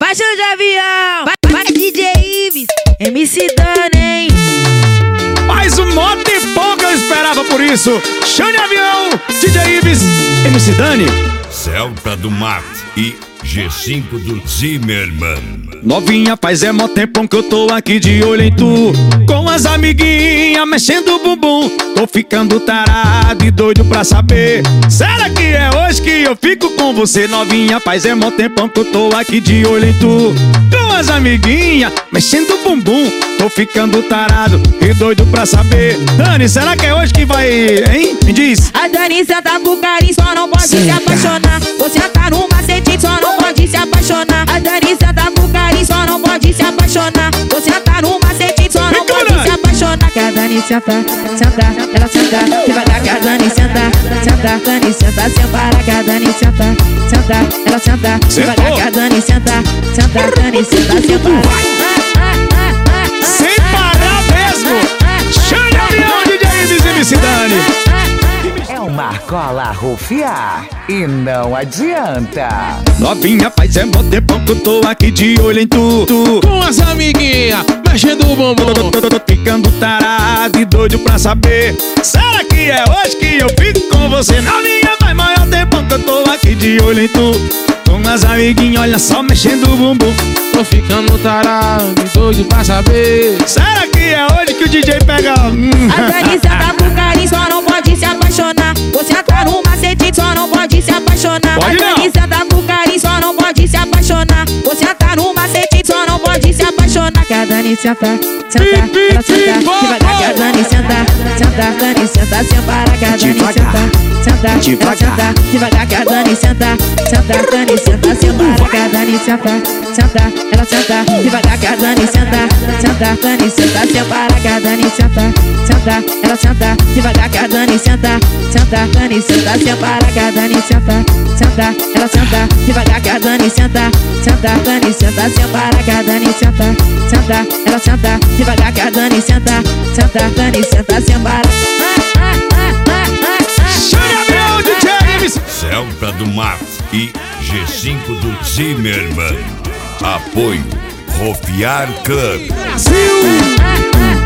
baixa de avião. Vai DJ Ives, MC Dani, hein? Mais um moto e pouco eu esperava por isso. Xande Avião, DJ Ives, MC Dani, Celta do Mato e G5 do Zimmerman. novinha, faz mó tempão que eu tô aqui de olho em tu, com as amiguinhas mexendo o bumbum. Tô ficando tarado e doido pra saber, será que é hoje que eu fico com você? Novinha, faz mó tempão que eu tô aqui de olho em tu, com as amiguinhas mexendo o bumbum. Tô ficando tarado e doido pra saber, Dani, será que é hoje que vai, hein? Me diz. A Dani senta pro carinho, só não pode se apaixonar. Você tá no macete, só não pode se apaixonar. A Dani senta pro carinho, só não pode se apaixonar. Você tá no macete, só não pode se apaixonar. Que a Dani senta, ela senta devagar. Que a Dani senta, Dani senta sem parar. Que a Dani senta, ela senta devagar. Que a Dani senta, Dani senta sem parar. Sem parar mesmo. Xande Avião, DJ Ives, MC Dani. É uma argola rufiar e não adianta. Novinha, faz mó tempão que eu tô aqui de olho em tu, Com as amiguinhas mexendo o bumbum. Tô ficando tarado e doido pra saber, será que é hoje que eu fico com você? Novinha, faz maior tempão que eu tô aqui de olho em tu, com as amiguinhas, olha só, mexendo o bumbum. Tô ficando tarado e doido pra saber, será que é hoje que o DJ pega? A Dani senta pro carinho, só não pode se apaixonar. Você tá no macete, só não pode se apaixonar. Pode não. A Dani senta pro carinho, só não pode se apaixonar. Você tá no macete, só não pode se apaixonar. Que a Dani senta, ela senta devagar. Que a Dani senta, Dani senta sem parar. Que a Dani senta, ela senta devagar. Que a Dani senta, Dani senta sem parar. Que a Dani senta, ela senta devagar. Que a Dani senta, Dani senta sem parar. Que a Dani senta, ela senta devagar. Que a Dani senta, Dani senta sem parar. Que a Dani senta, ela senta devagar. Que a Dani senta, Dani senta sem parar. Que a Dani senta, ela senta devagar. Que a Dani senta, Dani senta sem parar. Xande Avião, DJ Ives. Celta do Mato e G5 do Zimmerman. Apoio Rofiar Club. Brasil.